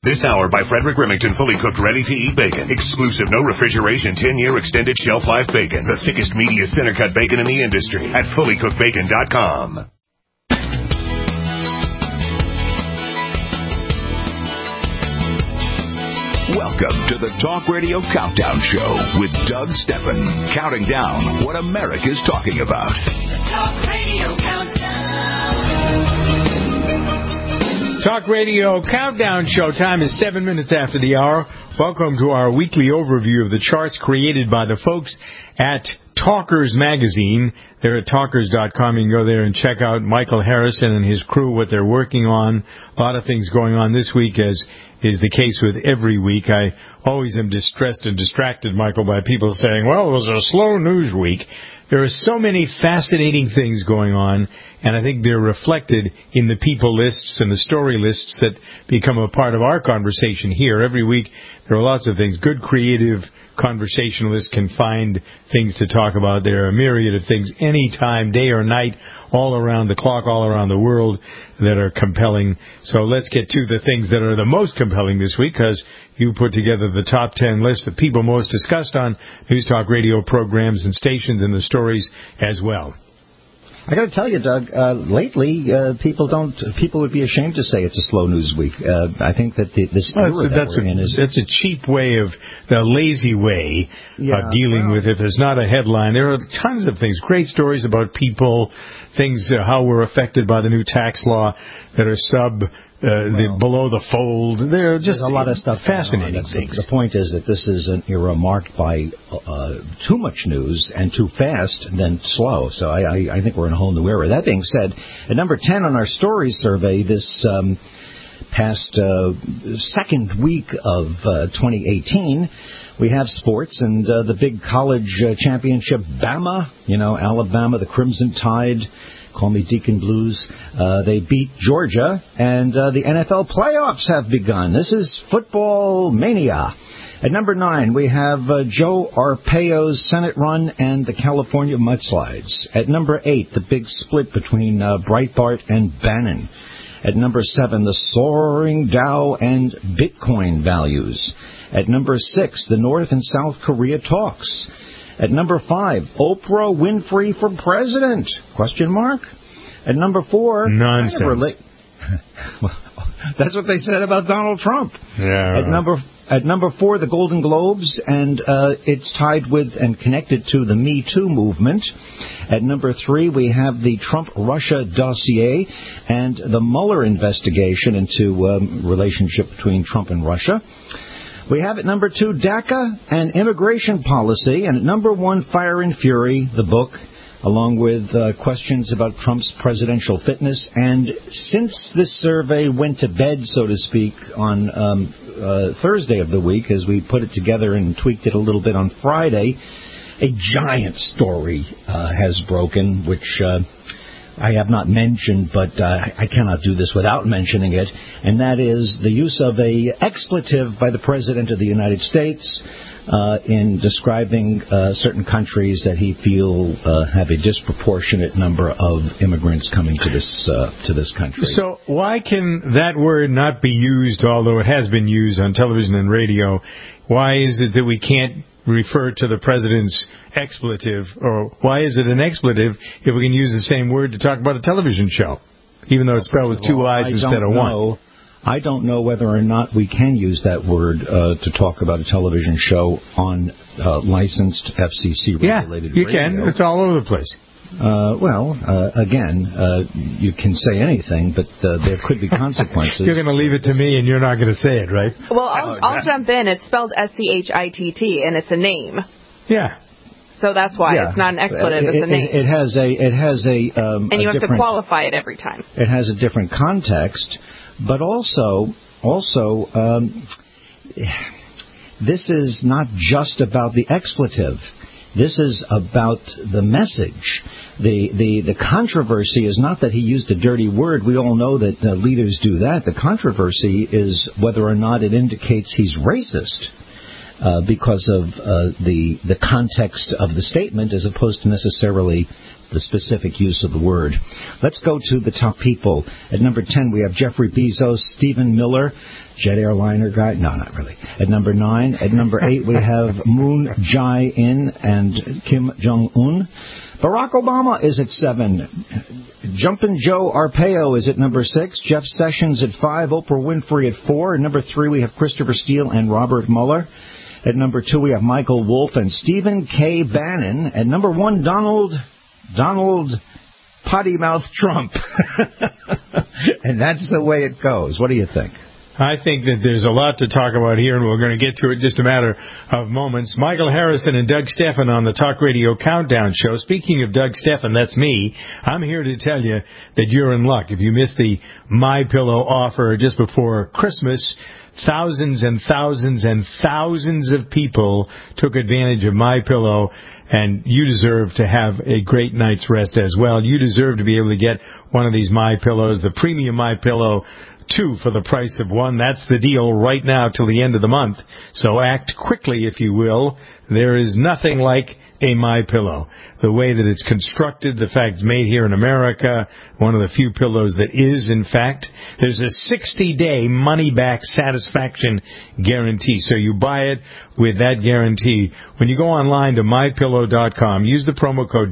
This hour by Frederick Remington, fully cooked, ready-to-eat bacon. Exclusive, no refrigeration, 10-year extended shelf life bacon. The thickest, meatiest, center-cut bacon in the industry at fullycookedbacon.com. Welcome to the Talk Radio Countdown Show with Doug Steffen, counting down what America's talking about. The Talk Radio Countdown. Talk Radio Countdown Show. Time is 7 minutes after the hour. Welcome to our weekly overview of the charts created by the folks at Talkers Magazine. They're at talkers.com. You can go there and check out Michael Harrison and his crew, what they're working on. A lot of things going on this week, as is the case with every week. I always am distressed and distracted, Michael, by people saying, well, it was a slow news week. There are so many fascinating things going on, and I think they're reflected in the people lists and the story lists that become a part of our conversation here. Every week there are lots of things. Good creative conversationalists can find things to talk about. There are a myriad of things anytime, day or night, all around the clock, all around the world, that are compelling. So let's get to the things that are the most compelling this week, because you put together the top 10 list of people most discussed on News Talk Radio programs and stations, and the stories as well. I got to tell you, Doug, lately people would be ashamed to say it's a slow news week. I think that this era that we're in is... That's a cheap way of, the lazy way of dealing with it. There's not a headline. There are tons of things, great stories about people, things, how we're affected by the new tax law that are below the fold. There are just a lot of stuff, fascinating things. The point is that this is an era marked by too much news and too fast than slow. So I think we're in a whole new era. That being said, at number 10 on our stories survey this past second week of 2018, we have sports and the big college championship, Bama, Alabama, the Crimson Tide. Call me Deacon Blues. They beat Georgia, and the NFL playoffs have begun. This is football mania. At number 9, we have Joe Arpaio's Senate run and the California mudslides. At number 8, the big split between Breitbart and Bannon. At number 7, the soaring Dow and Bitcoin values. At number 6, the North and South Korea talks. At number 5, Oprah Winfrey for president? ? At number 4, nonsense. That's what they said about Donald Trump. Yeah. At number 4, the Golden Globes, and it's tied with and connected to the Me Too movement. At number 3, we have the Trump-Russia dossier and the Mueller investigation into relationship between Trump and Russia. We have at number 2, DACA and immigration policy. And at number 1, Fire and Fury, the book, along with questions about Trump's presidential fitness. And since this survey went to bed, so to speak, on Thursday of the week, as we put it together and tweaked it a little bit on Friday, a giant story has broken, which... I have not mentioned, but I cannot do this without mentioning it, and that is the use of a expletive by the President of the United States in describing certain countries that he feels have a disproportionate number of immigrants coming to this country. So why can that word not be used, although it has been used on television and radio? Why is it that we can't refer to the president's expletive, or why is it an expletive if we can use the same word to talk about a television show, even though it's spelled with two I's instead of one? I don't know whether or not we can use that word to talk about a television show on licensed FCC regulated radio. You can. It's all over the place. Again, you can say anything, but there could be consequences. You're going to leave it to me, and you're not going to say it, right? Well, I'll jump in. It's spelled SCHITT, and it's a name. Yeah. So that's why it's not an expletive; it's a name. It has a and you have to qualify it every time. It has a different context, but also, this is not just about the expletive. This is about the message. The controversy is not that he used a dirty word. We all know that leaders do that. The controversy is whether or not it indicates he's racist because of the context of the statement, as opposed to necessarily the specific use of the word. Let's go to the top people. At number 10, we have Jeffrey Bezos, Stephen Miller, jet airliner guy. No, not really. At number 9. At number 8, we have Moon Jae-in and Kim Jong-un. Barack Obama is at 7. Jumpin' Joe Arpaio is at number 6. Jeff Sessions at 5. Oprah Winfrey at 4. At number 3, we have Christopher Steele and Robert Mueller. At number 2, we have Michael Wolff and Stephen K. Bannon. At number 1, Donald Potty Mouth Trump. And that's the way it goes. What do you think? I think that there's a lot to talk about here, and we're going to get to it in just a matter of moments. Michael Harrison and Doug Stephan on the Talk Radio Countdown Show. Speaking of Doug Stephan, that's me. I'm here to tell you that you're in luck. If you missed the MyPillow offer just before Christmas, thousands and thousands and thousands of people took advantage of MyPillow, and you deserve to have a great night's rest as well. You deserve to be able to get one of these MyPillows, the premium MyPillow, 2 for the price of 1. That's the deal right now till the end of the month. So act quickly, if you will. There is nothing like a MyPillow. The way that it's constructed, the fact it's made here in America, one of the few pillows that is, in fact. There's a 60-day money-back satisfaction guarantee. So you buy it with that guarantee. When you go online to MyPillow.com, use the promo code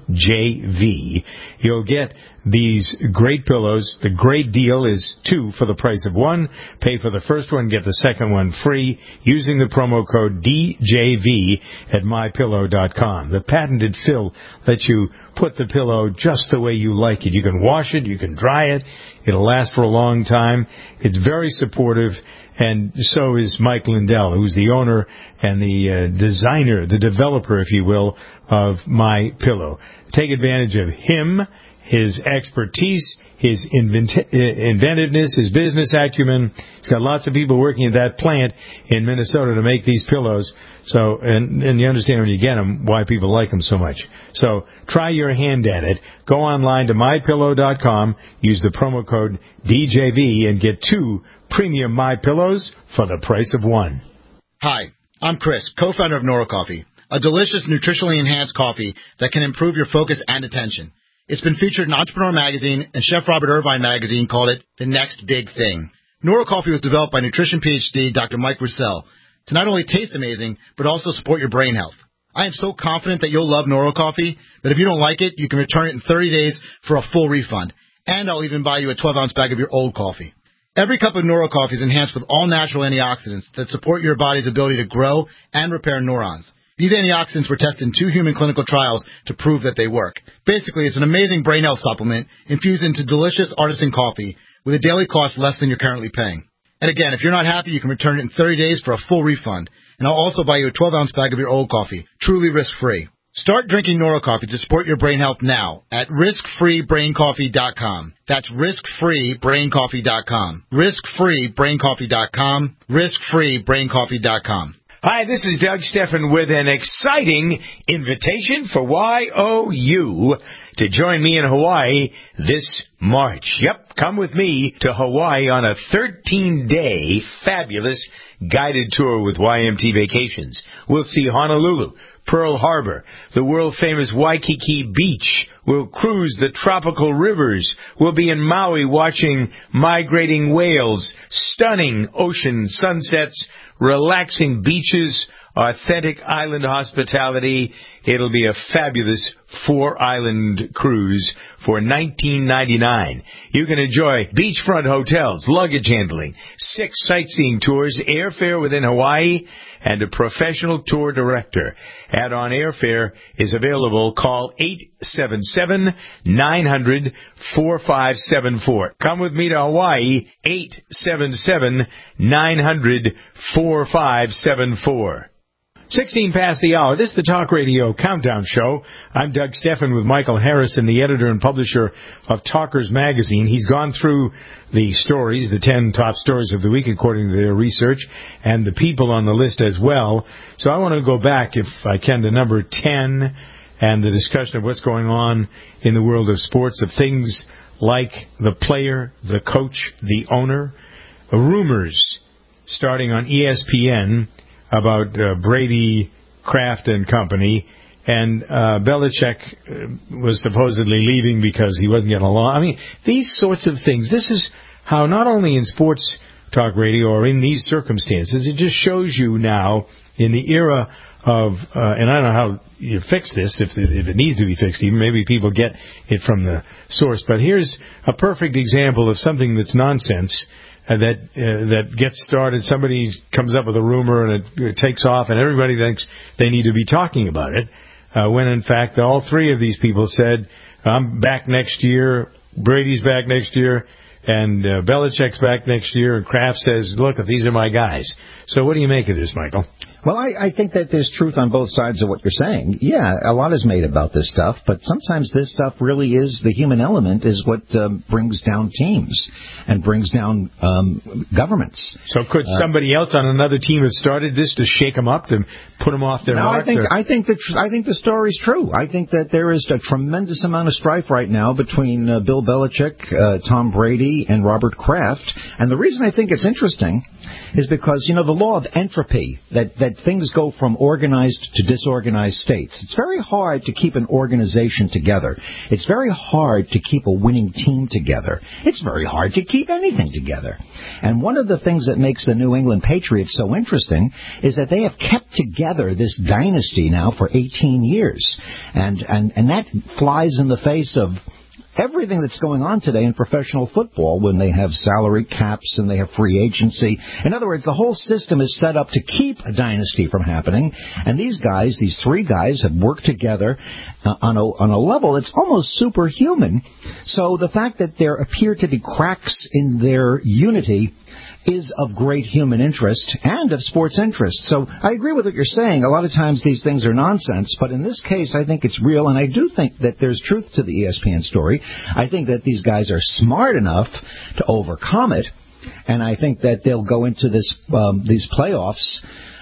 DJV. You'll get these great pillows. The great deal is 2 for the price of 1. Pay for the first one, get the second one free using the promo code DJV at MyPillow.com. The patented fill lets you put the pillow just the way you like it. You can wash it, you can dry it. It'll last for a long time. It's very supportive, and so is Mike Lindell, who's the owner and the designer, the developer, if you will, of MyPillow. Take advantage of him, his expertise, his inventiveness, his business acumen. He's got lots of people working at that plant in Minnesota to make these pillows. So, and you understand when you get them why people like them so much. So try your hand at it. Go online to MyPillow.com, use the promo code DJV, and get 2 premium MyPillows for the price of 1. Hi, I'm Chris, co-founder of Nora Coffee, a delicious, nutritionally enhanced coffee that can improve your focus and attention. It's been featured in Entrepreneur Magazine, and Chef Robert Irvine Magazine called it the next big thing. Nora Coffee was developed by nutrition PhD Dr. Mike Roussel to not only taste amazing, but also support your brain health. I am so confident that you'll love Nora Coffee that if you don't like it, you can return it in 30 days for a full refund. And I'll even buy you a 12-ounce bag of your old coffee. Every cup of Nora Coffee is enhanced with all-natural antioxidants that support your body's ability to grow and repair neurons. These antioxidants were tested in 2 human clinical trials to prove that they work. Basically, it's an amazing brain health supplement infused into delicious artisan coffee with a daily cost less than you're currently paying. And again, if you're not happy, you can return it in 30 days for a full refund. And I'll also buy you a 12-ounce bag of your old coffee, truly risk-free. Start drinking Nora Coffee to support your brain health now at riskfreebraincoffee.com. That's riskfreebraincoffee.com. Riskfreebraincoffee.com. Riskfreebraincoffee.com. Hi, this is Doug Stephan with an exciting invitation for YOU to join me in Hawaii this March. Yep, come with me to Hawaii on a 13-day fabulous guided tour with YMT Vacations. We'll see Honolulu, Pearl Harbor, the world-famous Waikiki Beach. We'll cruise the tropical rivers. We'll be in Maui watching migrating whales, stunning ocean sunsets, relaxing beaches, authentic island hospitality. It'll be a fabulous 4-island cruise for $19.99. You can enjoy beachfront hotels, luggage handling, 6 sightseeing tours, airfare within Hawaii, and a professional tour director. Add-on airfare is available. Call 877-900-4574. Come with me to Hawaii, 877-900-4574. 16 past the hour. This is the Talk Radio Countdown Show. I'm Doug Stephan with Michael Harrison, the editor and publisher of Talkers Magazine. He's gone through the stories, the 10 top stories of the week according to their research, and the people on the list as well. So I want to go back, if I can, to number 10 and the discussion of what's going on in the world of sports, of things like the player, the coach, the owner. Rumors starting on ESPN about Brady, Kraft and company and Belichick was supposedly leaving because he wasn't getting along. I mean, these sorts of things. This is how not only in sports talk radio or in these circumstances, it just shows you now in the era of, and I don't know how you fix this, if it needs to be fixed even, maybe people get it from the source, but here's a perfect example of something that's nonsense, that gets started. Somebody comes up with a rumor and it takes off and everybody thinks they need to be talking about it, when in fact all three of these people said, I'm back next year, Brady's back next year, and Belichick's back next year, and Kraft says, look, these are my guys. So what do you make of this, Michael? Well, I think that there's truth on both sides of what you're saying. Yeah, a lot is made about this stuff, but sometimes this stuff really is, the human element is what brings down teams and brings down governments. So could somebody else on another team have started this to shake them up, to put them off their mark? I think the story's true. I think that there is a tremendous amount of strife right now between Bill Belichick, Tom Brady, and Robert Kraft. And the reason I think it's interesting is because, the law of entropy, that things go from organized to disorganized states. It's very hard to keep an organization together. It's very hard to keep a winning team together. It's very hard to keep anything together. And one of the things that makes the New England Patriots so interesting is that they have kept together this dynasty now for 18 years. And that flies in the face of everything that's going on today in professional football, when they have salary caps and they have free agency. In other words, the whole system is set up to keep a dynasty from happening. And these three guys, have worked together on a level that's almost superhuman. So the fact that there appear to be cracks in their unity is of great human interest and of sports interest. So I agree with what you're saying. A lot of times these things are nonsense, but in this case I think it's real, and I do think that there's truth to the ESPN story. I think that these guys are smart enough to overcome it, and I think that they'll go into these playoffs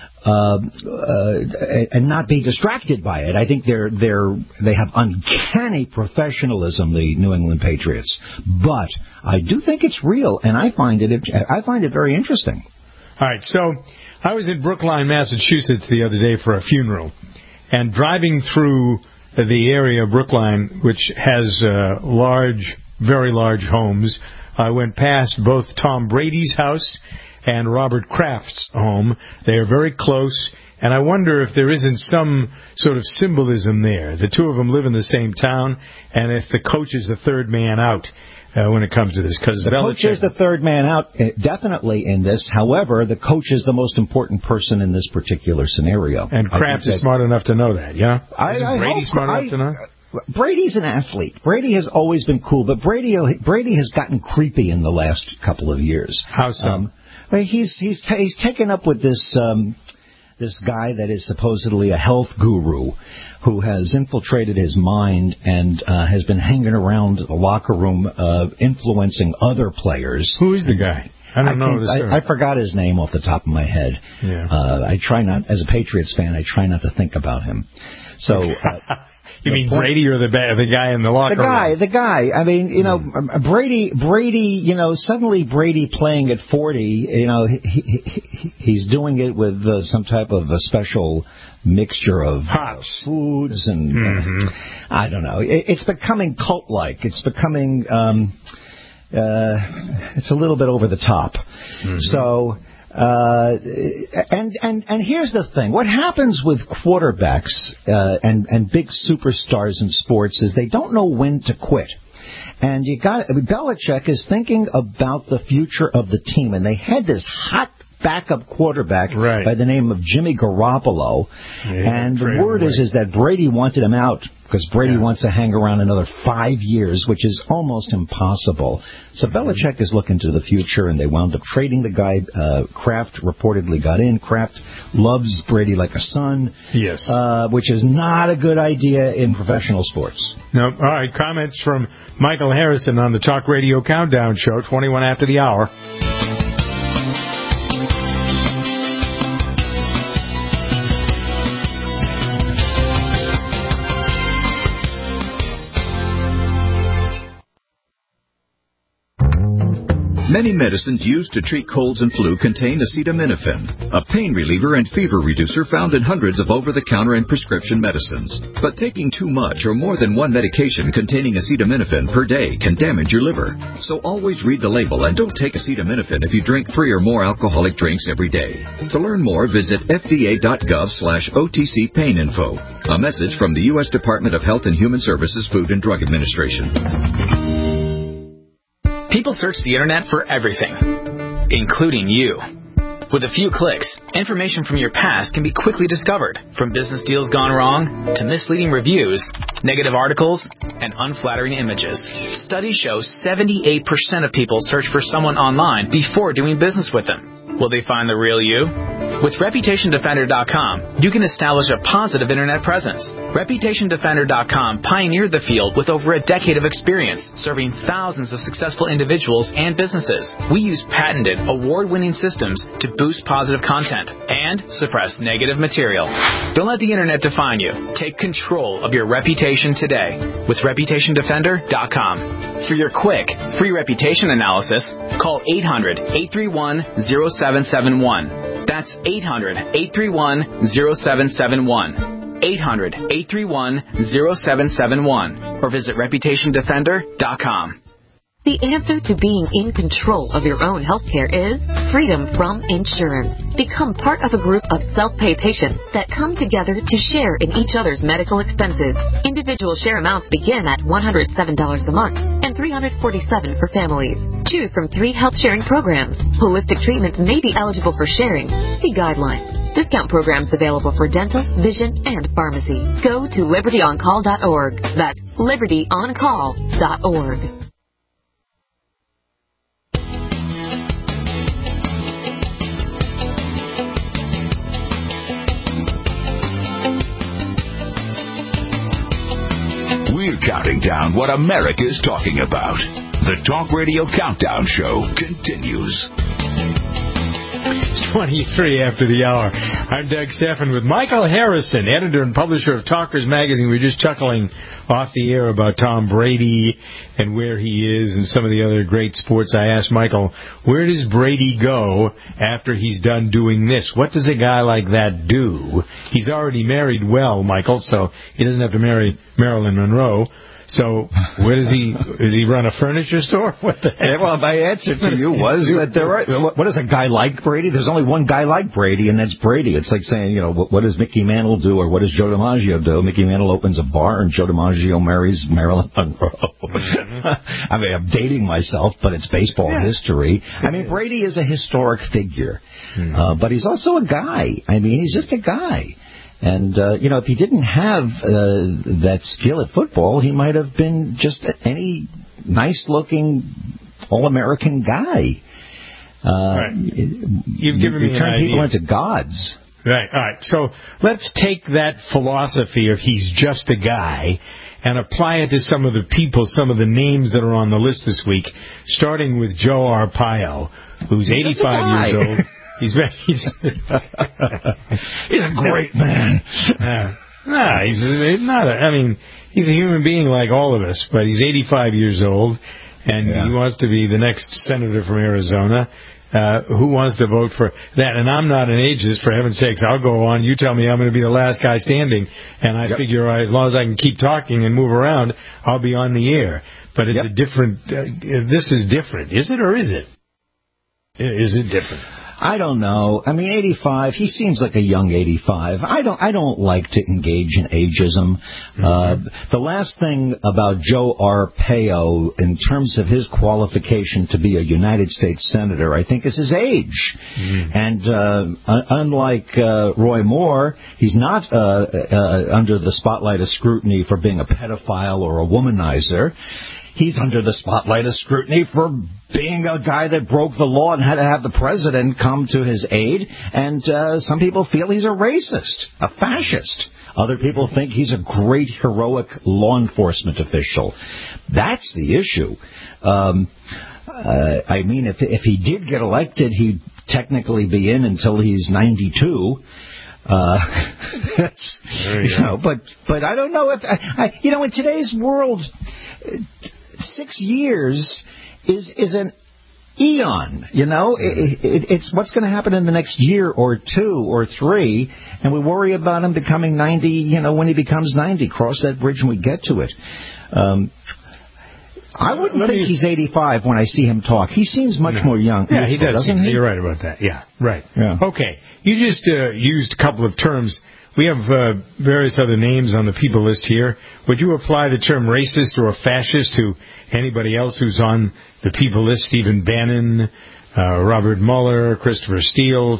and not be distracted by it. I think they have uncanny professionalism, the New England Patriots. But I do think it's real, and I find it very interesting. All right, so I was in Brookline, Massachusetts the other day for a funeral, and driving through the area of Brookline, which has very large homes, I went past both Tom Brady's house and Robert Kraft's home. They are very close, and I wonder if there isn't some sort of symbolism there. The two of them live in the same town, and if the coach is the third man out when it comes to this. Because the coach is the third man out, definitely in this. However, the coach is the most important person in this particular scenario. And Kraft is smart enough to know that, yeah? Isn't Brady smart enough to know? Brady's an athlete. Brady has always been cool, but Brady has gotten creepy in the last couple of years. How so? He's taken up with this guy that is supposedly a health guru who has infiltrated his mind and has been hanging around the locker room influencing other players. Who is the guy? I forgot his name off the top of my head. Yeah. I try not, as a Patriots fan, I try not to think about him. So. You mean Brady or the guy in the locker room? The guy. I mean, Brady, suddenly Brady playing at 40, he's doing it with some type of a special mixture of foods and I don't know. It's becoming cult-like. It's becoming, it's a little bit over the top. Mm-hmm. So... And here's the thing. What happens with quarterbacks and big superstars in sports is they don't know when to quit. And Belichick is thinking about the future of the team, and they had this hot backup quarterback by the name of Jimmy Garoppolo, and the word is that Brady wanted him out because Brady wants to hang around another 5 years, which is almost impossible. So Belichick is looking to the future, and they wound up trading the guy. Kraft reportedly got in. Kraft loves Brady like a son, which is not a good idea in professional sports. No. All right, comments from Michael Harrison on the Talk Radio Countdown Show, 21 after the hour. Many medicines used to treat colds and flu contain acetaminophen, a pain reliever and fever reducer found in hundreds of over-the-counter and prescription medicines. But taking too much or more than one medication containing acetaminophen per day can damage your liver. So always read the label and don't take acetaminophen if you drink 3 or more alcoholic drinks every day. To learn more, visit fda.gov/OTC pain info. A message from the U.S. Department of Health and Human Services Food and Drug Administration. People search the internet for everything, including you. With a few clicks, information from your past can be quickly discovered, from business deals gone wrong to misleading reviews, negative articles, and unflattering images. Studies show 78% of people search for someone online before doing business with them. Will they find the real you? With ReputationDefender.com, you can establish a positive internet presence. ReputationDefender.com pioneered the field with over a decade of experience, serving thousands of successful individuals and businesses. We use patented, award-winning systems to boost positive content and suppress negative material. Don't let the internet define you. Take control of your reputation today with ReputationDefender.com. For your quick, free reputation analysis, call 800-831-0771. That's 800-831-0771. 800-831-0771. Or visit ReputationDefender.com. The answer to being in control of your own healthcare is freedom from insurance. Become part of a group of self-pay patients that come together to share in each other's medical expenses. Individual share amounts begin at $107 a month and $347 for families. Choose from 3 health-sharing programs. Holistic treatments may be eligible for sharing. See guidelines. Discount programs available for dental, vision, and pharmacy. Go to libertyoncall.org. That's libertyoncall.org. We're counting down what America's talking about. The Talk Radio Countdown Show continues. It's 23 after the hour. I'm Doug Stephan with Michael Harrison, editor and publisher of Talkers Magazine. We were just chuckling off the air about Tom Brady and where he is and some of the other great sports. I asked Michael, where does Brady go after he's done doing this? What does a guy like that do? He's already married well, Michael, so he doesn't have to marry Marilyn Monroe. So where does he run a furniture store? What the heck? Well, my answer to you was that what does a guy like Brady? There's only one guy like Brady, and that's Brady. It's like saying, what does Mickey Mantle do, or what does Joe DiMaggio do? Mickey Mantle opens a bar, and Joe DiMaggio marries Marilyn Monroe. I mean, I'm dating myself, but it's baseball history. I mean, Brady is a historic figure, but he's also a guy. I mean, he's just a guy. And, if he didn't have that skill at football, he might have been just any nice-looking all-American guy. Right. You've given me an turn idea. people into gods. Right. All right. So let's take that philosophy of he's just a guy and apply it to some of the people, some of the names that are on the list this week, starting with Joe Arpaio, who's 85 years old. He's a great man. He's a human being like all of us, but he's 85 years old, and he wants to be the next senator from Arizona. Who wants to vote for that? And I'm not an ageist, for heaven's sakes. I'll go on. You tell me I'm going to be the last guy standing, and I figure as long as I can keep talking and move around, I'll be on the air. But it's a different. This is different, is it, or is it? Is it different? I don't know. I mean, 85, he seems like a young 85. I don't like to engage in ageism. The last thing about Joe Arpaio, in terms of his qualification to be a United States Senator, I think is his age. And unlike Roy Moore, he's not under the spotlight of scrutiny for being a pedophile or a womanizer. He's under the spotlight of scrutiny for being a guy that broke the law and had to have the president come to his aid. And some people feel he's a racist, a fascist. Other people think he's a great, heroic law enforcement official. That's the issue. I mean, if he did get elected, he'd technically be in until he's 92. But I don't know if in today's world, 6 years is an eon. You know, it's what's going to happen in the next year or 2 or 3, and we worry about him becoming 90. You know, when he becomes 90, cross that bridge when we get to it. I wouldn't think he's 85 when I see him talk. He seems much more young. Yeah, he does. Doesn't he? You're right about that. Yeah, right. Yeah. Okay, you just used a couple of terms. We have various other names on the people list here. Would you apply the term racist or fascist to anybody else who's on the people list? Stephen Bannon, Robert Mueller, Christopher Steele,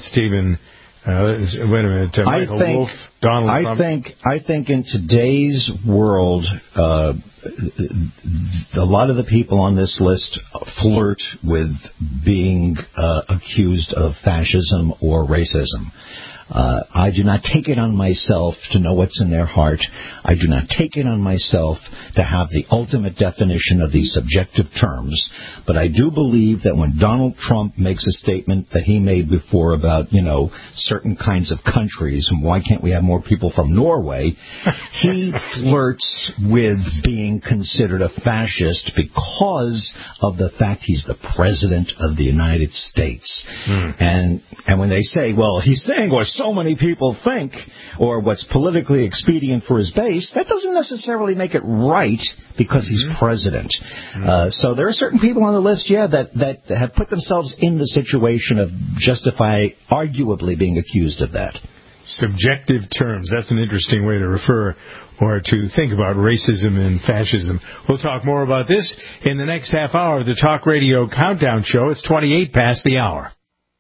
Michael Wolff, Donald Trump. I think in today's world, a lot of the people on this list flirt with being accused of fascism or racism. I do not take it on myself to know what's in their heart. I do not take it on myself to have the ultimate definition of these subjective terms. But I do believe that when Donald Trump makes a statement that he made before about, you know, certain kinds of countries, and why can't we have more people from Norway, he flirts with being considered a fascist because of the fact he's the president of the United States. And when they say, well, he's saying what so many people think, or what's politically expedient for his base, that doesn't necessarily make it right because he's president. So there are certain people on the list, that have put themselves in the situation of arguably being accused of that. Subjective terms. That's an interesting way to refer or to think about racism and fascism. We'll talk more about this in the next half hour of the Talk Radio Countdown Show. It's 28 past the hour.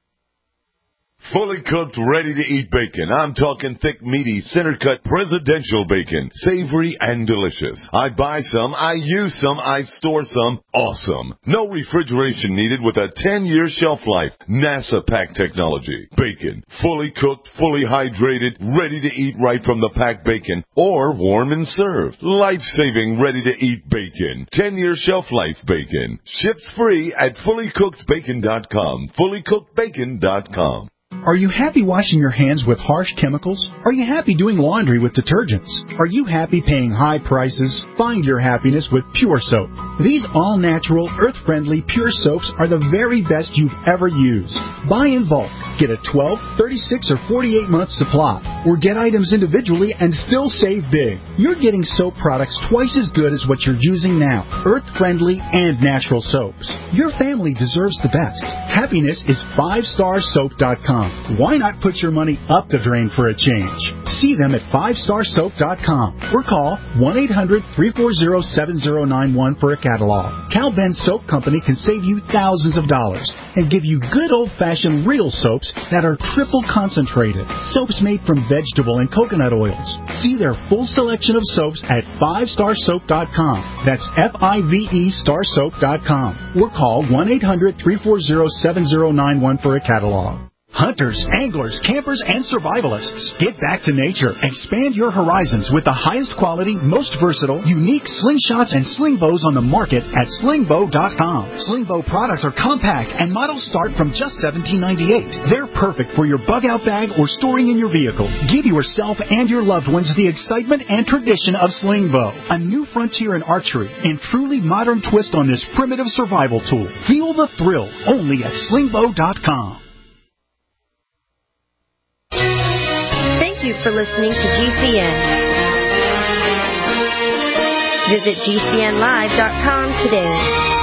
Fully cooked, ready-to-eat bacon. I'm talking thick, meaty, center-cut presidential bacon. Savory and delicious. I buy some, I use some, I store some. Awesome. No refrigeration needed with a 10-year shelf life. NASA pack technology. Bacon. Fully cooked, fully hydrated, ready to eat right from the packed bacon. Or warm and served. Life-saving, ready-to-eat bacon. 10-year shelf life bacon. Ships free at fullycookedbacon.com. Fullycookedbacon.com. Are you happy washing your hands with harsh chemicals? Are you happy doing laundry with detergents? Are you happy paying high prices? Find your happiness with Pure Soap. These all-natural, earth-friendly Pure Soaps are the very best you've ever used. Buy in bulk. Get a 12, 36, or 48-month supply. Or get items individually and still save big. You're getting soap products twice as good as what you're using now. Earth-friendly and natural soaps. Your family deserves the best. Happiness is 5starsoap.com. Why not put your money up the drain for a change? See them at 5starsoap.com or call 1-800-340-7091 for a catalog. Cal Ben Soap Company can save you thousands of dollars and give you good old-fashioned real soaps that are triple concentrated. Soaps made from vegetable and coconut oils. See their full selection of soaps at 5starsoap.com. That's F-I-V-E starsoap.com or call 1-800-340-7091 for a catalog. Hunters, anglers, campers, and survivalists. Get back to nature. Expand your horizons with the highest quality, most versatile, unique slingshots and sling bows on the market at slingbow.com. Slingbow products are compact and models start from just $17.98. They're perfect for your bug out bag or storing in your vehicle. Give yourself and your loved ones the excitement and tradition of Slingbow, a new frontier in archery and truly modern twist on this primitive survival tool. Feel the thrill only at slingbow.com. Thank you for listening to GCN. Visit GCNlive.com today.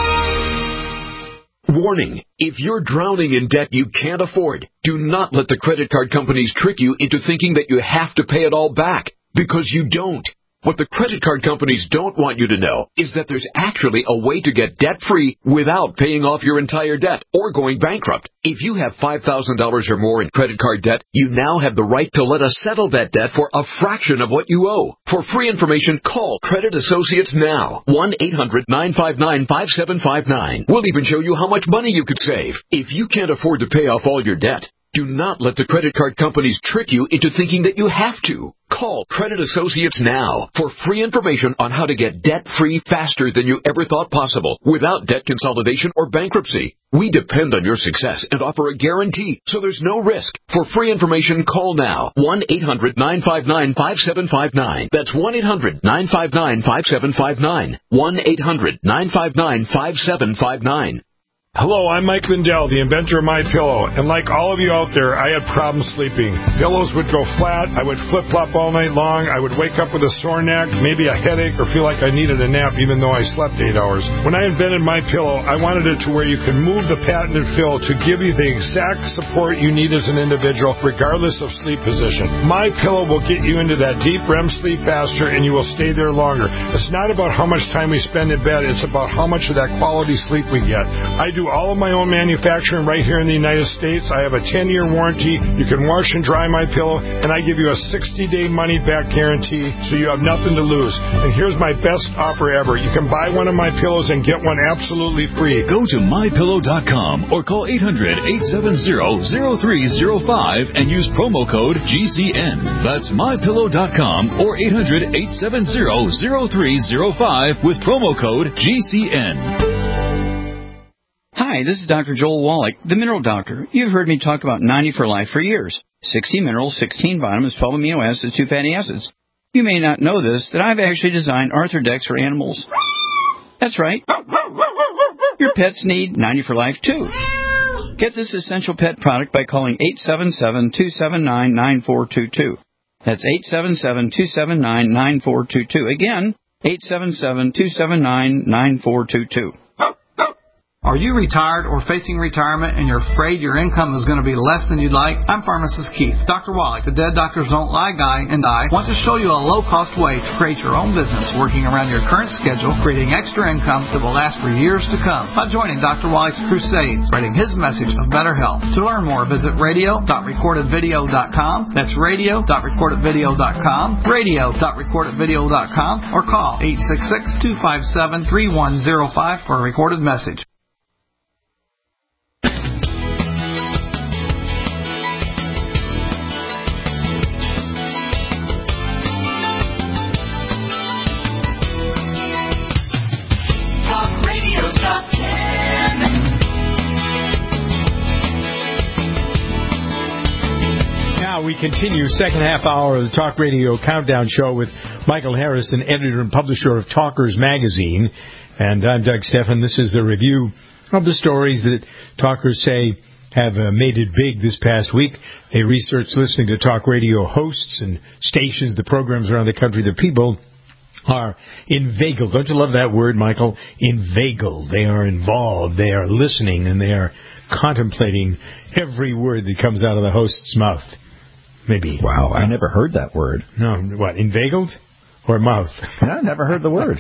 Warning, if you're drowning in debt you can't afford, do not let the credit card companies trick you into thinking that you have to pay it all back, because you don't. What the credit card companies don't want you to know is that there's actually a way to get debt-free without paying off your entire debt or going bankrupt. If you have $5,000 or more in credit card debt, you now have the right to let us settle that debt for a fraction of what you owe. For free information, call Credit Associates now. 1-800-959-5759. We'll even show you how much money you could save. If you can't afford to pay off all your debt, do not let the credit card companies trick you into thinking that you have to. Call Credit Associates now for free information on how to get debt-free faster than you ever thought possible without debt consolidation or bankruptcy. We depend on your success and offer a guarantee, so there's no risk. For free information, call now. 1-800-959-5759. That's 1-800-959-5759. 1-800-959-5759. Hello, I'm Mike Lindell, the inventor of MyPillow, and like all of you out there, I had problems sleeping. Pillows would go flat, I would flip-flop all night long, I would wake up with a sore neck, maybe a headache, or feel like I needed a nap even though I slept 8 hours. When I invented MyPillow, I wanted it to where you can move the patented fill to give you the exact support you need as an individual, regardless of sleep position. MyPillow will get you into that deep REM sleep faster, and you will stay there longer. It's not about how much time we spend in bed, it's about how much of that quality sleep we get. I do all of my own manufacturing right here in the United States. I have a 10-year warranty. You can wash and dry MyPillow, and I give you a 60-day money-back guarantee, so you have nothing to lose. And here's my best offer ever. You can buy one of my pillows and get one absolutely free. Go to MyPillow.com or call 800-870-0305 and use promo code GCN. That's MyPillow.com or 800-870-0305 with promo code GCN. Hi, this is Dr. Joel Wallach, the Mineral Doctor. You've heard me talk about 90 for Life for years. 60 minerals, 16 vitamins, 12 amino acids, 2 fatty acids. You may not know this, that I've actually designed Arthrodex for animals. That's right. Your pets need 90 for Life, too. Get this essential pet product by calling 877-279-9422. That's 877-279-9422. Again, 877-279-9422. Are you retired or facing retirement and you're afraid your income is going to be less than you'd like? I'm pharmacist Keith. Dr. Wallach, the Dead Doctors Don't Lie guy, and I want to show you a low-cost way to create your own business working around your current schedule, creating extra income that will last for years to come by joining Dr. Wallach's crusade, spreading his message of better health. To learn more, visit radio.recordedvideo.com. That's radio.recordedvideo.com, radio.recordedvideo.com, or call 866-257-3105 for a recorded message. We continue second half hour of the Talk Radio Countdown Show with Michael Harrison, editor and publisher of Talkers Magazine. And I'm Doug Stephan. This is the review of the stories that talkers say have made it big this past week. They researched listening to talk radio hosts and stations, the programs around the country. The people are inveigled. Don't you love that word, Michael? Inveigled. They are involved. They are listening, and they are contemplating every word that comes out of the host's mouth. Maybe. Wow, I never heard that word. No, what, inveigled or mouth? I never heard the word.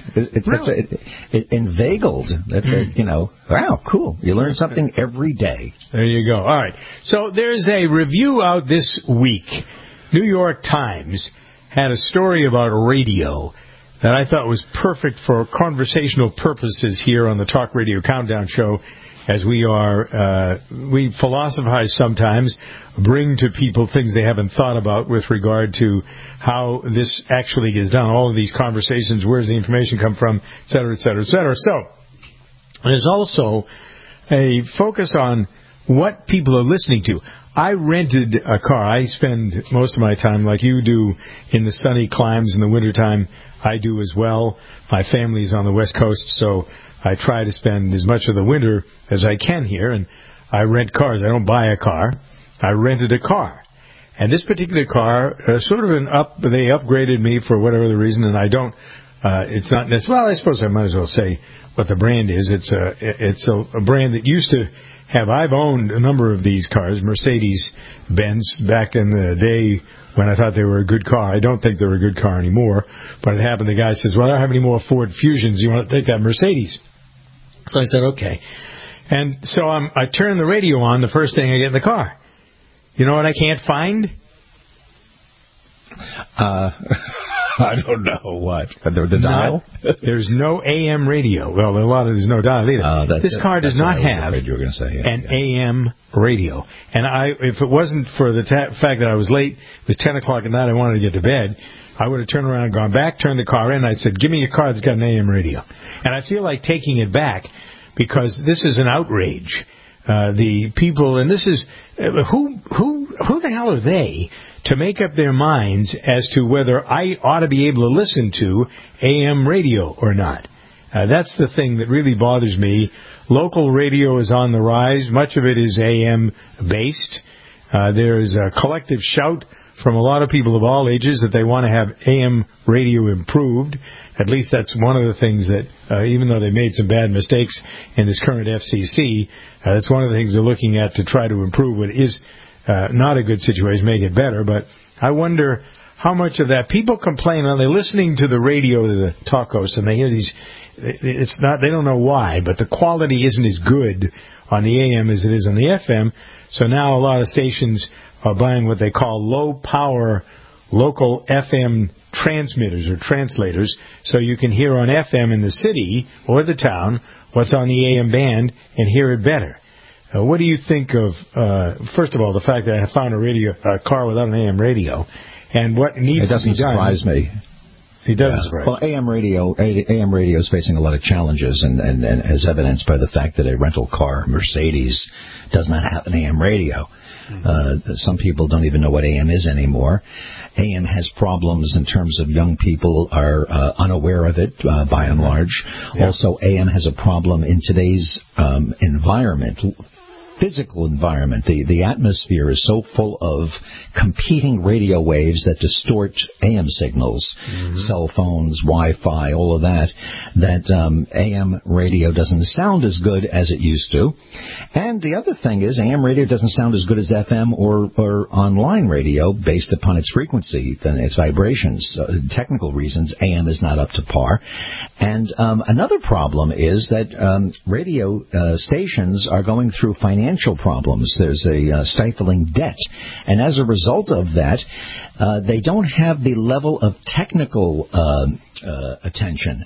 Inveigled. That's wow, cool. You learn something every day. There you go. All right. So there's a review out this week. New York Times had a story about radio that I thought was perfect for conversational purposes here on the Talk Radio Countdown Show. As we philosophize sometimes, bring to people things they haven't thought about with regard to how this actually is done. All of these conversations, where does the information come from, et cetera, et cetera, et cetera. So, there's also a focus on what people are listening to. I rented a car. I spend most of my time, like you do, in the sunny climes in the wintertime. I do as well. My family's on the West Coast, so I try to spend as much of the winter as I can here, and I rent cars. I don't buy a car. I rented a car. And this particular car, they upgraded me for whatever the reason, and I don't, it's not necessarily, well, I suppose I might as well say what the brand is. It's a brand that used to have, I've owned a number of these cars, Mercedes-Benz, back in the day when I thought they were a good car. I don't think they're a good car anymore, but it happened, the guy says, well, I don't have any more Ford Fusions. You want to take that Mercedes? So I said, okay. And so I turn the radio on the first thing I get in the car. You know what I can't find? I don't know what. The dial? There's no AM radio. Well, there's no dial either. This car does not have an AM radio. And if it wasn't for the fact that I was late, it was 10 o'clock at night, I wanted to get to bed, I would have turned around and gone back, turned the car in, and I said, give me a car that's got an AM radio. And I feel like taking it back because this is an outrage. The people, and this is, who the hell are they to make up their minds as to whether I ought to be able to listen to AM radio or not? That's the thing that really bothers me. Local radio is on the rise. Much of it is AM-based. There's a collective shout from a lot of people of all ages that they want to have AM radio improved. At least that's one of the things that, even though they made some bad mistakes in this current FCC, that's one of the things they're looking at to try to improve what is not a good situation, make it better. But I wonder how much of that people complain on. They're listening to the radio, to the talk hosts, and they hear these. It's not. They don't know why, but the quality isn't as good on the AM as it is on the FM. So now a lot of stations are buying what they call low-power local FM transmitters or translators, so you can hear on FM in the city or the town what's on the AM band and hear it better. What do you think of, first of all, the fact that I found a car without an AM radio, and what needs to be done? It doesn't surprise me. It doesn't surprise me. Well, AM radio is facing a lot of challenges, and as evidenced by the fact that a rental car, Mercedes, does not have an AM radio. Some people don't even know what AM is anymore. AM has problems in terms of young people are unaware of it, by and large. Yeah. Also, AM has a problem in today's environment. Physical environment. The atmosphere is so full of competing radio waves that distort AM signals, cell phones, Wi-Fi, all of that AM radio doesn't sound as good as it used to. And the other thing is AM radio doesn't sound as good as FM or online radio based upon its frequency and its vibrations. Technical reasons, AM is not up to par. And another problem is that radio stations are going through financial problems. There's a stifling debt. And as a result of that, they don't have the level of technical attention.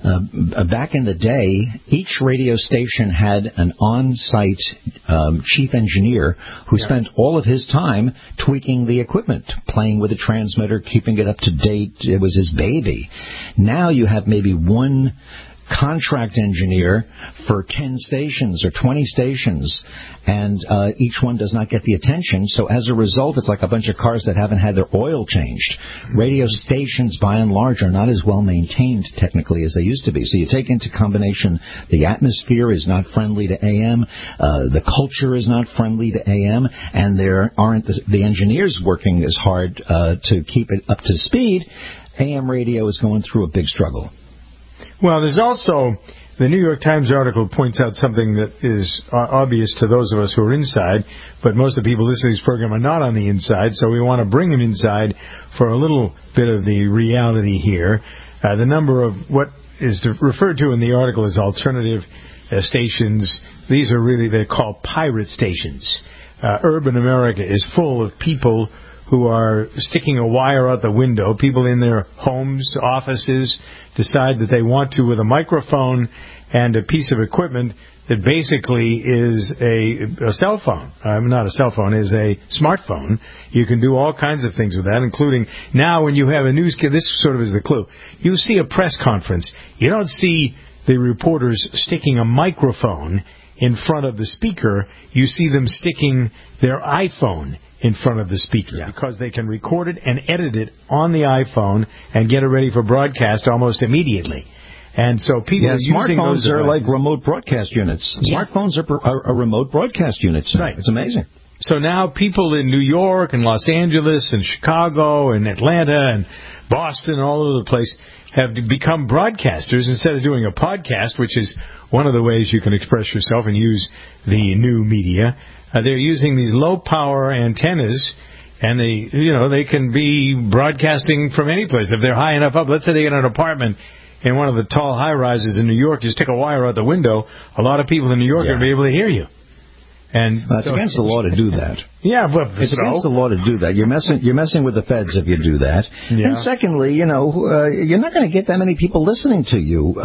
Back in the day, each radio station had an on-site chief engineer who spent all of his time tweaking the equipment, playing with the transmitter, keeping it up to date. It was his baby. Now you have maybe one contract engineer for 10 stations or 20 stations, and each one does not get the attention. So as a result, it's like a bunch of cars that haven't had their oil changed. Radio stations, by and large, are not as well maintained technically as they used to be. So you take into combination the atmosphere is not friendly to AM, the culture is not friendly to AM, and there aren't the engineers working as hard to keep it up to speed. AM radio is going through a big struggle. Well, there's also, the New York Times article points out something that is obvious to those of us who are inside, but most of the people listening to this program are not on the inside, so we want to bring them inside for a little bit of the reality here. The number of what is referred to in the article as alternative stations, these are really, they're called pirate stations. Urban America is full of people who are sticking a wire out the window. People in their homes, offices, decide that they want to, with a microphone and a piece of equipment that basically is a cell phone. Not a cell phone, is a smartphone. You can do all kinds of things with that, including now when you have a news, this sort of is the clue. You see a press conference. You don't see the reporters sticking a microphone in front of the speaker. You see them sticking their iPhone in front of the speaker, because they can record it and edit it on the iPhone and get it ready for broadcast almost immediately. And so people are using those. Smartphones are like remote broadcast units. Smartphones are remote broadcast units. Right. It's amazing. So now people in New York and Los Angeles and Chicago and Atlanta and Boston, all over the place, have become broadcasters instead of doing a podcast, which is one of the ways you can express yourself and use the new media. They're using these low-power antennas, and they can be broadcasting from any place. If they're high enough up, let's say they get an apartment in one of the tall high-rises in New York, you stick a wire out the window, a lot of people in New York are going to be able to hear you. And it's against the law to do that. Yeah, but it's against the law to do that. You're messing with the feds if you do that. Yeah. And secondly, you're not going to get that many people listening to you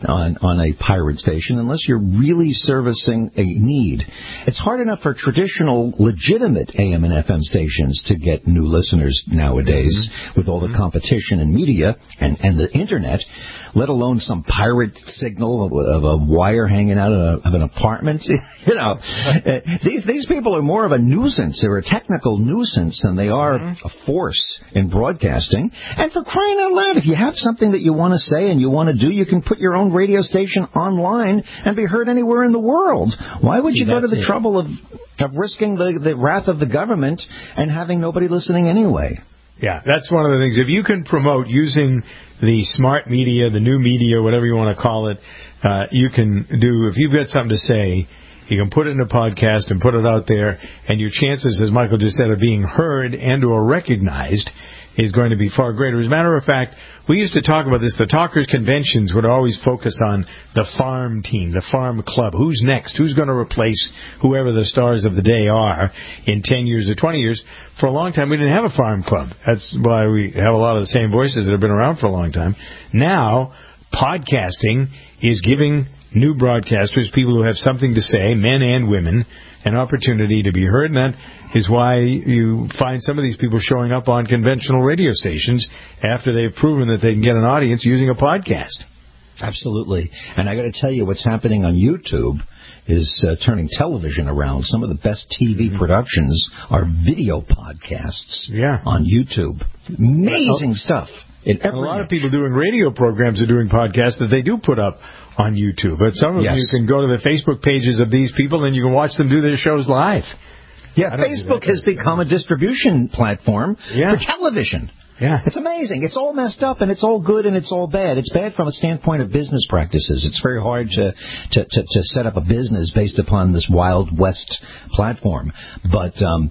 on a pirate station unless you're really servicing a need. It's hard enough for traditional, legitimate AM and FM stations to get new listeners nowadays with all the competition in media and the internet, let alone some pirate signal of a wire hanging out of an apartment. These people are more of a nuisance nuisance. They're a technical nuisance, and they are a force in broadcasting. And for crying out loud, if you have something that you want to say and you want to do, you can put your own radio station online and be heard anywhere in the world. Why would you go to the trouble of risking the wrath of the government and having nobody listening anyway? Yeah, that's one of the things. If you can promote using the smart media, the new media, whatever you want to call it, you can do, if you've got something to say, you can put it in a podcast and put it out there, and your chances, as Michael just said, of being heard and or recognized is going to be far greater. As a matter of fact, we used to talk about this. The Talkers conventions would always focus on the farm team, the farm club. Who's next? Who's going to replace whoever the stars of the day are in 10 years or 20 years? For a long time, we didn't have a farm club. That's why we have a lot of the same voices that have been around for a long time. Now, podcasting is giving new broadcasters, people who have something to say, men and women, an opportunity to be heard, and that is why you find some of these people showing up on conventional radio stations after they've proven that they can get an audience using a podcast. Absolutely. And I got to tell you, what's happening on YouTube is turning television around. Some of the best TV productions are video podcasts on YouTube. Amazing stuff. A lot of people doing radio programs are doing podcasts that they do put up on YouTube. But some of you can go to the Facebook pages of these people and you can watch them do their shows live. Yeah, Facebook has become a distribution platform for television. Yeah. It's amazing. It's all messed up, and it's all good, and it's all bad. It's bad from a standpoint of business practices. It's very hard to set up a business based upon this Wild West platform. But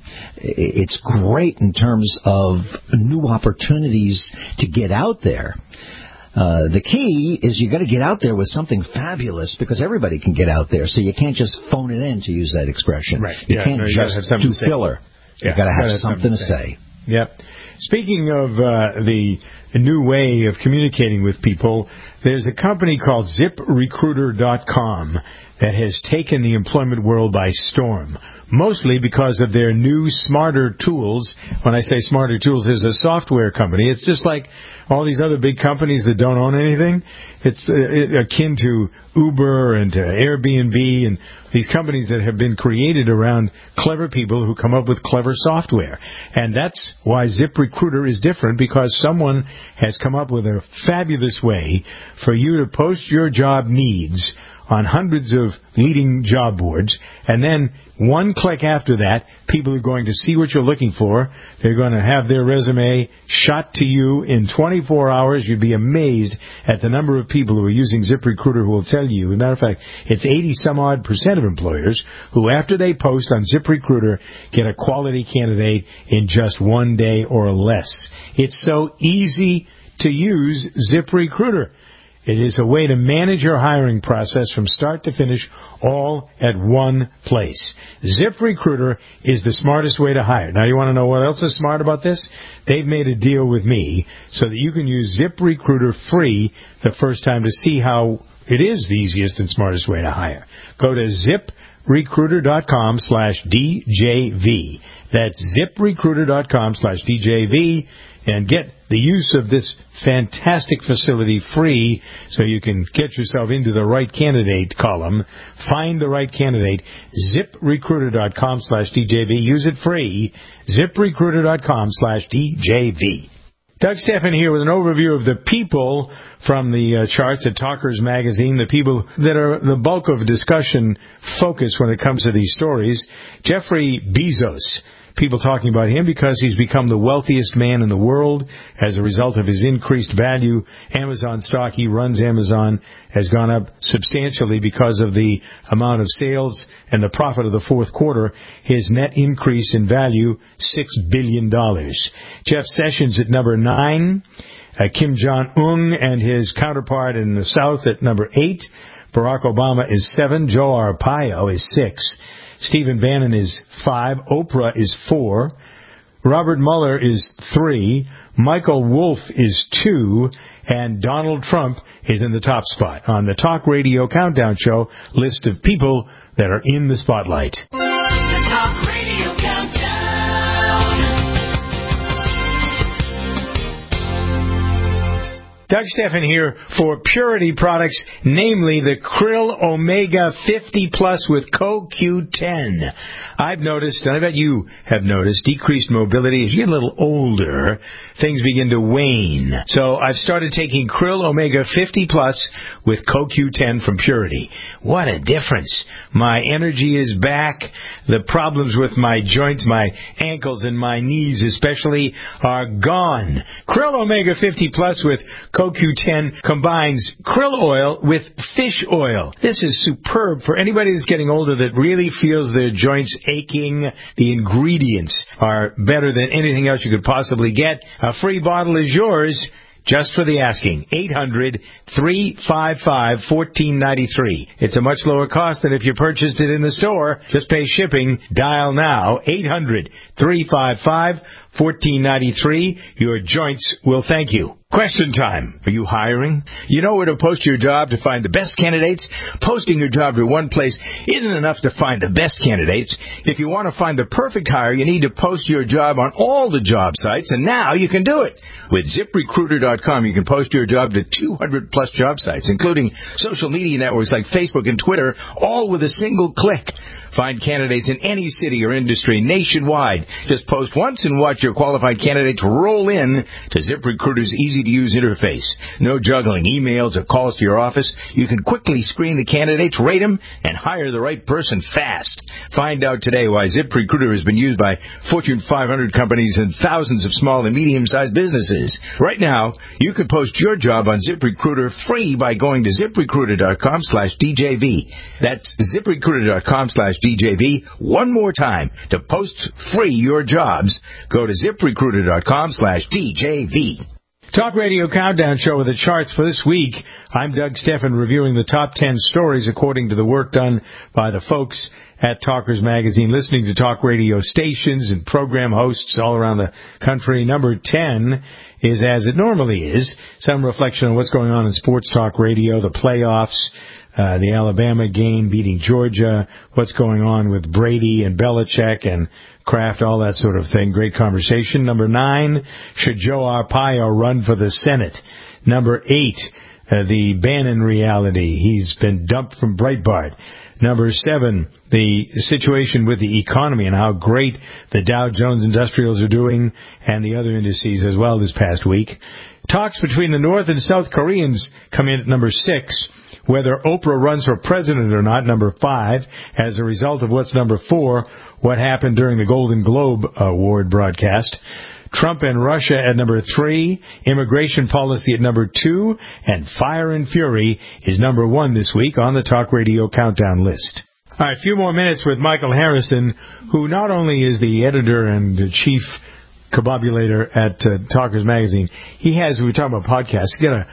it's great in terms of new opportunities to get out there. The key is you got to get out there with something fabulous, because everybody can get out there. So you can't just phone it in, to use that expression. Right. You can't just do filler. You got to have something to say. Yep. Speaking of the new way of communicating with people, there's a company called ZipRecruiter.com that has taken the employment world by storm, mostly because of their new smarter tools. When I say smarter tools, there's a software company. It's just like all these other big companies that don't own anything. It's akin to Uber and to Airbnb and these companies that have been created around clever people who come up with clever software. And that's why ZipRecruiter is different, because someone has come up with a fabulous way for you to post your job needs on hundreds of leading job boards, and then one click after that, people are going to see what you're looking for. They're going to have their resume shot to you in 24 hours. You'd be amazed at the number of people who are using ZipRecruiter who will tell you. As a matter of fact, it's 80-some-odd% of employers who, after they post on ZipRecruiter, get a quality candidate in just 1 day or less. It's so easy to use ZipRecruiter. It is a way to manage your hiring process from start to finish, all at one place. ZipRecruiter is the smartest way to hire. Now, you want to know what else is smart about this? They've made a deal with me so that you can use ZipRecruiter free the first time to see how it is the easiest and smartest way to hire. Go to ZipRecruiter.com/DJV. That's ZipRecruiter.com/DJV. And get the use of this fantastic facility free so you can get yourself into the right candidate column. Find the right candidate. ZipRecruiter.com/DJV. Use it free. ZipRecruiter.com/DJV. Doug Steffen here with an overview of the people from the charts at Talkers Magazine, the people that are the bulk of discussion focus when it comes to these stories. Jeffrey Bezos. People talking about him because he's become the wealthiest man in the world as a result of his increased value. Amazon stock, he runs Amazon, has gone up substantially because of the amount of sales and the profit of the fourth quarter. His net increase in value, $6 billion. Jeff Sessions at number 9. Kim Jong-un and his counterpart in the South at number 8. Barack Obama is 7. Joe Arpaio is 6. Stephen Bannon is 5. Oprah is 4. Robert Mueller is 3. Michael Wolff is 2. And Donald Trump is in the top spot on the Talk Radio Countdown Show list of people that are in the spotlight. The Talk Radio Countdown. Doug Steffen here for Purity products, namely the Krill Omega 50 Plus with CoQ10. I've noticed, and I bet you have noticed, decreased mobility. As you get a little older, things begin to wane. So I've started taking Krill Omega 50 Plus with CoQ10 from Purity. What a difference. My energy is back. The problems with my joints, my ankles and my knees especially, are gone. Krill Omega 50 Plus with CoQ10 combines krill oil with fish oil. This is superb for anybody that's getting older that really feels their joints aching. The ingredients are better than anything else you could possibly get. A free bottle is yours just for the asking. 800-355-1493. It's a much lower cost than if you purchased it in the store. Just pay shipping. Dial now. 800-355-1493. Your joints will thank you. Question time. Are you hiring? You know where to post your job to find the best candidates? Posting your job to one place isn't enough to find the best candidates. If you want to find the perfect hire, you need to post your job on all the job sites, and now you can do it. With ZipRecruiter.com, you can post your job to 200-plus job sites, including social media networks like Facebook and Twitter, all with a single click. Find candidates in any city or industry nationwide. Just post once and watch your qualified candidates roll in to ZipRecruiter's easy-to-use interface. No juggling emails or calls to your office. You can quickly screen the candidates, rate them, and hire the right person fast. Find out today why ZipRecruiter has been used by Fortune 500 companies and thousands of small and medium-sized businesses. Right now, you can post your job on ZipRecruiter free by going to ZipRecruiter.com/DJV. That's ZipRecruiter.com/DJV. One more time. To post free your jobs, go to ZipRecruiter.com/DJV. Talk Radio Countdown Show with the charts for this week. I'm Doug Steffen reviewing the top 10 stories according to the work done by the folks at Talkers Magazine, listening to talk radio stations and program hosts all around the country. Number 10 is as it normally is, some reflection on what's going on in sports talk radio, the playoffs, the Alabama game beating Georgia, what's going on with Brady and Belichick and Kraft, all that sort of thing. Great conversation. Number 9, should Joe Arpaio run for the Senate? Number 8, the Bannon reality. He's been dumped from Breitbart. Number 7, the situation with the economy and how great the Dow Jones Industrials are doing and the other indices as well this past week. Talks between the North and South Koreans come in at number 6. Whether Oprah runs for president or not, number 5. As a result of what's number 4, what happened during the Golden Globe Award broadcast. Trump and Russia at number 3. Immigration policy at number 2. And Fire and Fury is number 1 this week on the Talk Radio Countdown list. All right, a few more minutes with Michael Harrison, who not only is the editor and the chief cabobulator at Talkers Magazine. He has, we were talking about podcasts, he's got a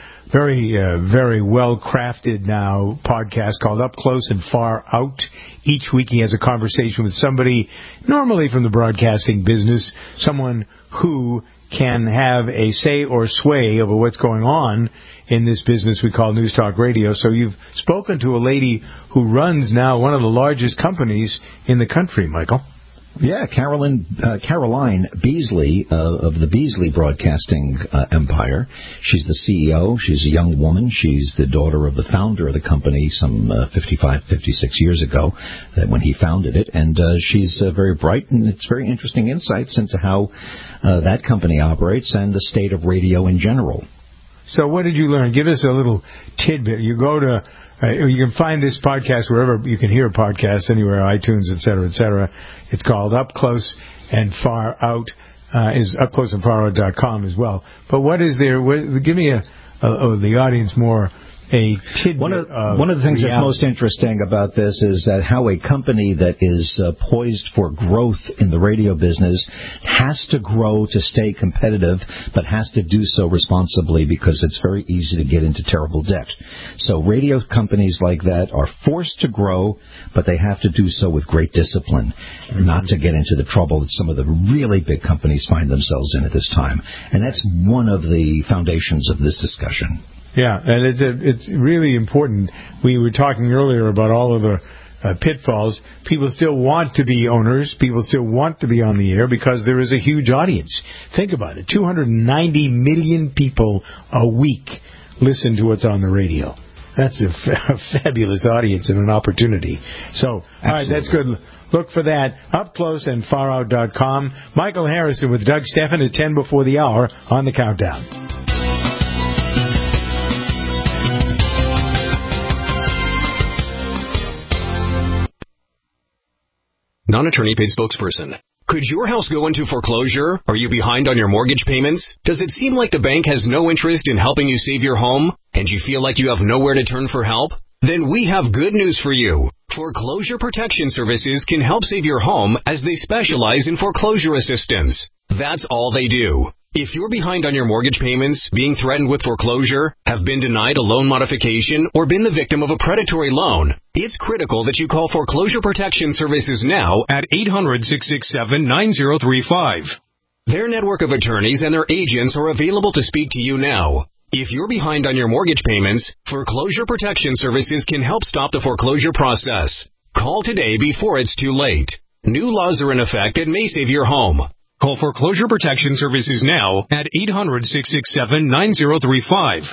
very well-crafted now podcast called Up Close and Far Out. Each week he has a conversation with somebody, normally from the broadcasting business, someone who can have a say or sway over what's going on in this business we call News Talk Radio. So you've spoken to a lady who runs now one of the largest companies in the country, Michael. Yeah, Caroline Beasley of the Beasley Broadcasting Empire. She's the CEO. She's a young woman. She's the daughter of the founder of the company some 56 years ago when he founded it. And she's very bright, and it's very interesting insights into how that company operates and the state of radio in general. So what did you learn? Give us a little tidbit. You go to... you can find this podcast wherever you can hear podcasts, anywhere, iTunes, et cetera, et cetera. It's called Up Close and Far Out, is upcloseandfarout.com as well. But what is there? Give me the audience more a tidbit. One of the things that's most interesting about this is that how a company that is poised for growth in the radio business has to grow to stay competitive, but has to do so responsibly because it's very easy to get into terrible debt. So radio companies like that are forced to grow, but they have to do so with great discipline, not to get into the trouble that some of the really big companies find themselves in at this time. And that's one of the foundations of this discussion. Yeah, and it's really important. We were talking earlier about all of the pitfalls. People still want to be owners. People still want to be on the air because there is a huge audience. Think about it. 290 million people a week listen to what's on the radio. That's a fabulous audience and an opportunity. So, all right, that's good. Look for that. UpCloseAndFarOut.com. Michael Harrison with Doug Steffen at 10 before the hour on the Countdown. Non-attorney paid spokesperson. Could your house go into foreclosure? Are you behind on your mortgage payments? Does it seem like the bank has no interest in helping you save your home? And you feel like you have nowhere to turn for help? Then we have good news for you. Foreclosure Protection Services can help save your home as they specialize in foreclosure assistance. That's all they do. If you're behind on your mortgage payments, being threatened with foreclosure, have been denied a loan modification, or been the victim of a predatory loan, it's critical that you call Foreclosure Protection Services now at 800-667-9035. Their network of attorneys and their agents are available to speak to you now. If you're behind on your mortgage payments, Foreclosure Protection Services can help stop the foreclosure process. Call today before it's too late. New laws are in effect that may save your home. Call Foreclosure Protection Services now at 800-667-9035.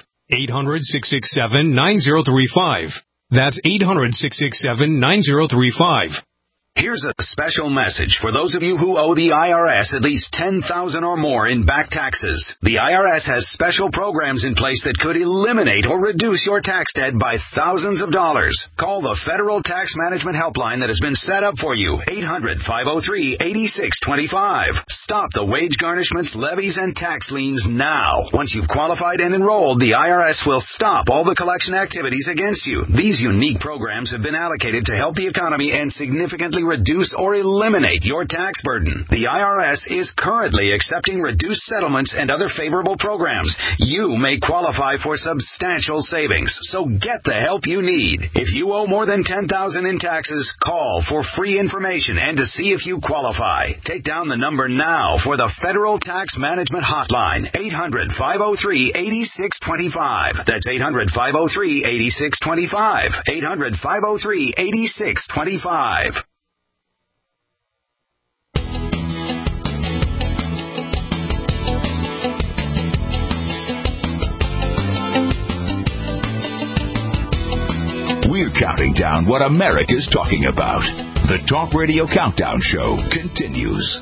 800-667-9035. That's 800-667-9035. Here's a special message for those of you who owe the IRS at least $10,000 or more in back taxes. The IRS has special programs in place that could eliminate or reduce your tax debt by thousands of dollars. Call the Federal Tax Management Helpline that has been set up for you, 800-503-8625. Stop the wage garnishments, levies, and tax liens now. Once you've qualified and enrolled, the IRS will stop all the collection activities against you. These unique programs have been allocated to help the economy and significantly reduce or eliminate your tax burden. The IRS is currently accepting reduced settlements and other favorable programs. You may qualify for substantial savings, so get the help you need. If you owe more than $10,000 in taxes, call for free information and to see if you qualify. Take down the number now for the Federal Tax Management Hotline, 800-503-8625. That's 800-503-8625. 800-503-8625. We're counting down what America's talking about. The Talk Radio Countdown Show continues.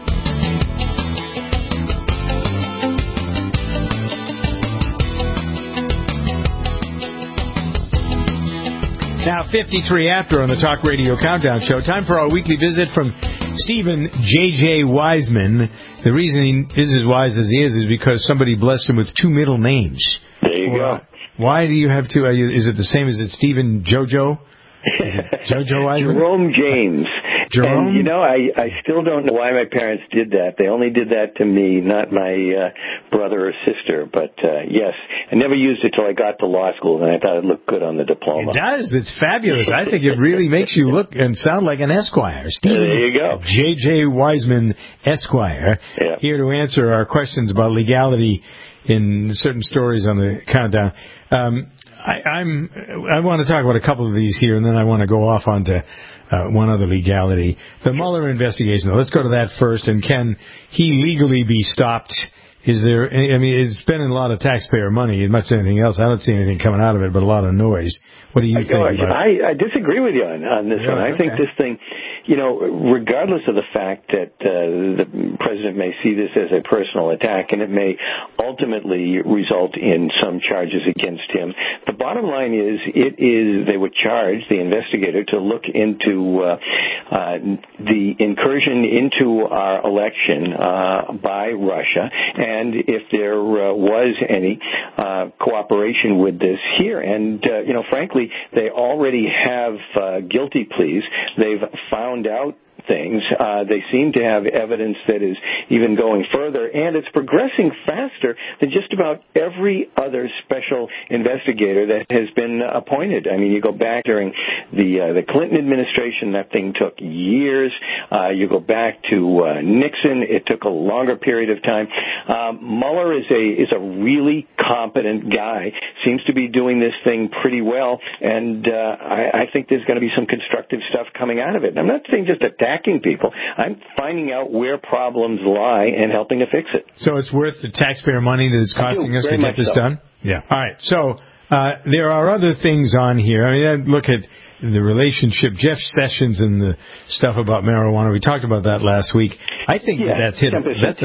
Now, 53 after on the Talk Radio Countdown Show. Time for our weekly visit from Stephen J.J. Wiseman. The reason he is as wise as he is because somebody blessed him with two middle names. There you go. Why do you have two? Is it the same? Is it Stephen JoJo? JoJo Wiseman? Jerome James. Jerome? And, I still don't know why my parents did that. They only did that to me, not my brother or sister. But, yes, I never used it till I got to law school, and I thought it looked good on the diploma. It does. It's fabulous. I think it really makes you look and sound like an Esquire. Stephen there you go. J.J. Wiseman, Esquire, here to answer our questions about legality in certain stories on the Countdown. I want to talk about a couple of these here, and then I want to go off onto one other legality. The Mueller investigation. Let's go to that first. And can he legally be stopped? Is there? I mean, it's spending a lot of taxpayer money as much as anything else. I don't see anything coming out of it, but a lot of noise. What do you think about it? I disagree with you on this one. I think this thing, regardless of the fact that the president may see this as a personal attack, and it may ultimately result in some charges against him, the bottom line is they would charge the investigator to look into the incursion into our election by Russia, and if there was any cooperation with this here. And, frankly, they already have guilty pleas. They've found out things. They seem to have evidence that is even going further, and it's progressing faster than just about every other special investigator that has been appointed. I mean, you go back during the Clinton administration, that thing took years. You go back to Nixon, it took a longer period of time. Mueller is a really competent guy, seems to be doing this thing pretty well, and I think there's going to be some constructive stuff coming out of it. And I'm not saying just attacking people. I'm finding out where problems lie and helping to fix it. So it's worth the taxpayer money that it's costing us to get this done? Yeah. All right. So there are other things on here. I mean, I look at the relationship, Jeff Sessions and the stuff about marijuana. We talked about that last week. I think that's hit.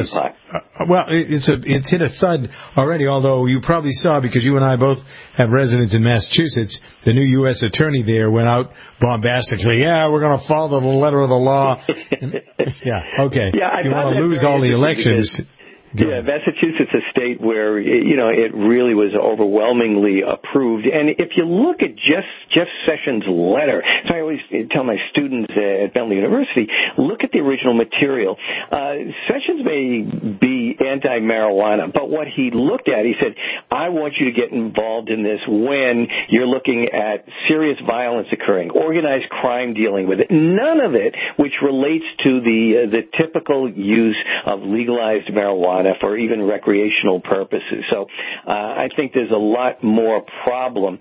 It's hit a thud already. Although you probably saw, because you and I both have residence in Massachusetts, the new U.S. attorney there went out bombastically. Yeah, we're going to follow the letter of the law. Okay. Yeah, you want to lose all the elections. Yeah, Massachusetts is a state where, it really was overwhelmingly approved. And if you look at Jeff Sessions' letter, so I always tell my students at Bentley University, look at the original material. Sessions may be anti-marijuana, but what he looked at, he said, I want you to get involved in this when you're looking at serious violence occurring, organized crime dealing with it, none of it which relates to the typical use of legalized marijuana for even recreational purposes. So I think there's a lot more problem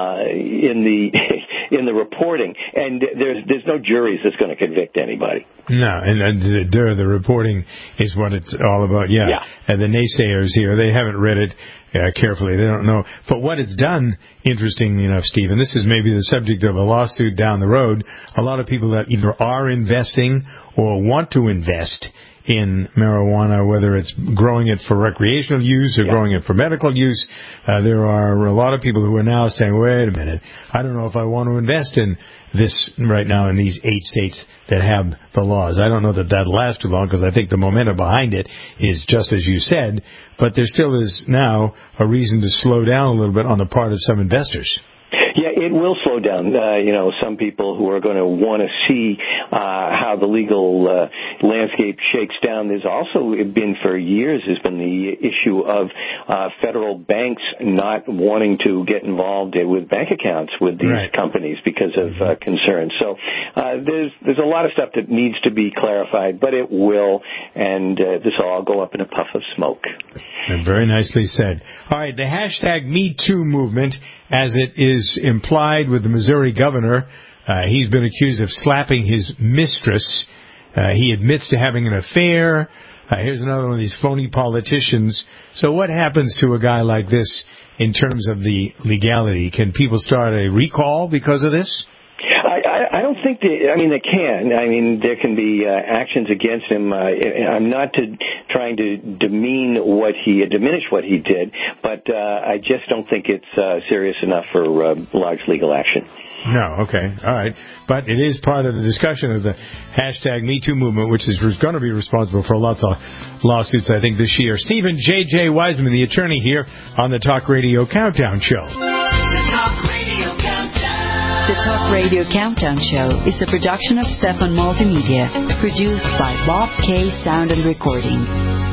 in the reporting, and there's no juries that's going to convict anybody. No, and the reporting is what it's all about. Yeah. And the naysayers here, they haven't read it carefully. They don't know. But what it's done, interestingly enough, Steve, and this is maybe the subject of a lawsuit down the road, a lot of people that either are investing or want to invest in marijuana, whether it's growing it for recreational use or growing it for medical use. There are a lot of people who are now saying, wait a minute, I don't know if I want to invest in this right now in these 8 states that have the laws. I don't know that that'll last too long, because I think the momentum behind it is just as you said, but there still is now a reason to slow down a little bit on the part of some investors. Yeah, it will slow down. Some people who are going to want to see how the legal landscape shakes down. There's also been for years the issue of federal banks not wanting to get involved with bank accounts with these companies because of concerns. So there's a lot of stuff that needs to be clarified, but it will, and this will all go up in a puff of smoke. And very nicely said. All right, the hashtag #MeToo movement, as it is implied with the Missouri governor, he's been accused of slapping his mistress. He admits to having an affair. Here's another one of these phony politicians. So what happens to a guy like this in terms of the legality? Can people start a recall because of this? I don't think they can. I mean, there can be actions against him. I'm not trying to diminish what he did, but I just don't think it's serious enough for large legal action. No, okay, all right. But it is part of the discussion of the hashtag #MeToo movement, which is going to be responsible for lots of lawsuits, I think, this year. Stephen J.J. Wiseman, the attorney here on the Talk Radio Countdown Show. The Talk Radio Countdown Show is a production of Stefan Multimedia, produced by Bob K. Sound and Recording.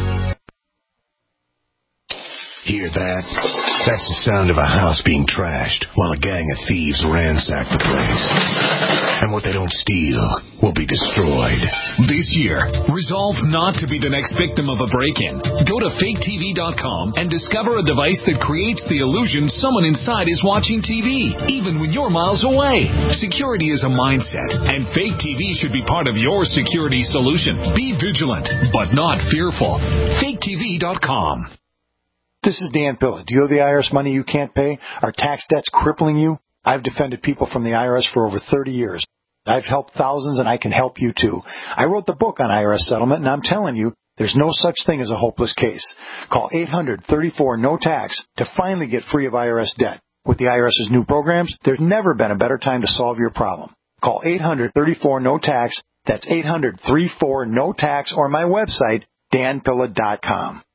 Hear that? That's the sound of a house being trashed while a gang of thieves ransack the place. And what they don't steal will be destroyed. This year, resolve not to be the next victim of a break-in. Go to faketv.com and discover a device that creates the illusion someone inside is watching TV, even when you're miles away. Security is a mindset, and Fake TV should be part of your security solution. Be vigilant, but not fearful. faketv.com. This is Dan Pilla. Do you owe the IRS money you can't pay? Are tax debts crippling you? I've defended people from the IRS for over 30 years. I've helped thousands, and I can help you too. I wrote the book on IRS settlement, and I'm telling you, there's no such thing as a hopeless case. Call 800-34-NO-TAX to finally get free of IRS debt. With the IRS's new programs, there's never been a better time to solve your problem. Call 800-34-NO-TAX. That's 800-34-NO-TAX, or my website, danpilla.com.